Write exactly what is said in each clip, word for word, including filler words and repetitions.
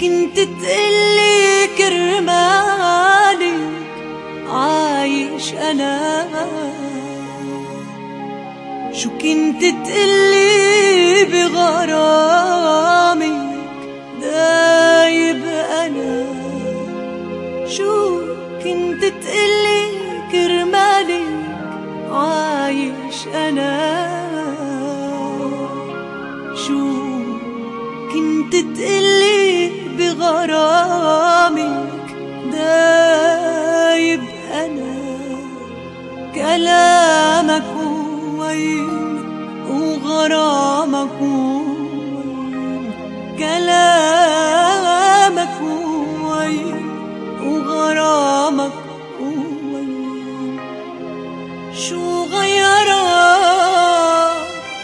كنت تقلي كرمالك عايش أنا، شو كنت تقلي بغرامك دايب أنا، شو كنت تقلي كرمالك عايش أنا، شو كنت تقلي بغرامك دايب أنا. كلامك وين وغرامك وين، كلامك وين وغرامك وين، شو غيرك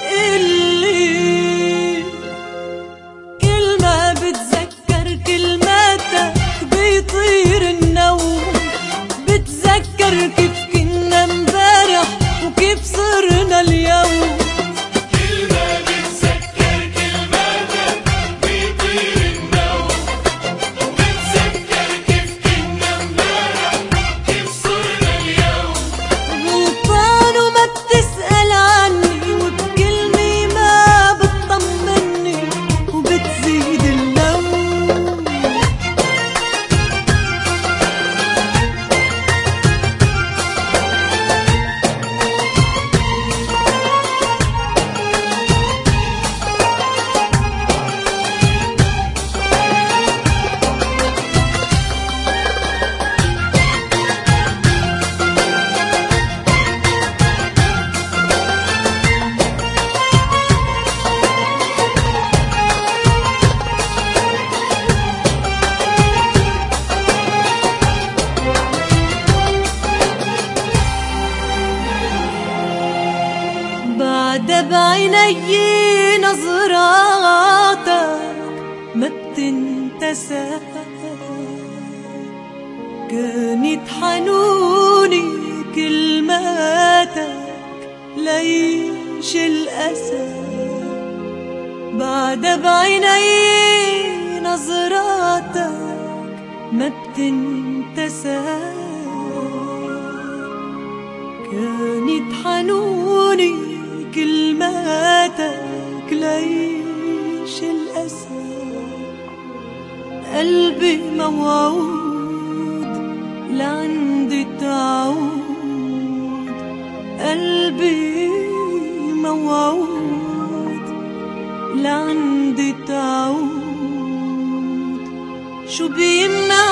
اللي كل ما بتذكر كلماتك بيطير النوم، بتذكر كيف كنا امبارح وكيف صرنا اليوم. كل ما بتذكر كلماتك بيطير النوم، وبتذكر كيف كنا امبارح كيف صرنا اليوم. غلطان وما بتسأل عني، وبكلمة ما بتطمني وبتزيد اللوم. بعد بعيني نظراتك ما بتنتسى، كانت حنوني كلماتك ليش الأسى. بعد بعيني نظراتك ما بتنتسى، كانت حنوني كلماتك ليش الأسى. قلبي موعود لعندي تعود، قلبي موعود لعندي تعود، شو بيمنع